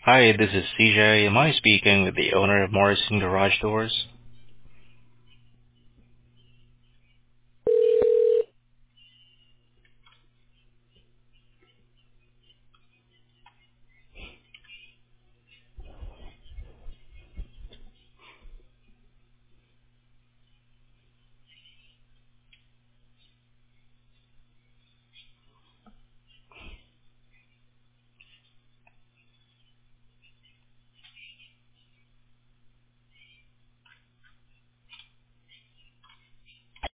Hi, this is CJ. Am I speaking with the owner of Morrison Garage Doors?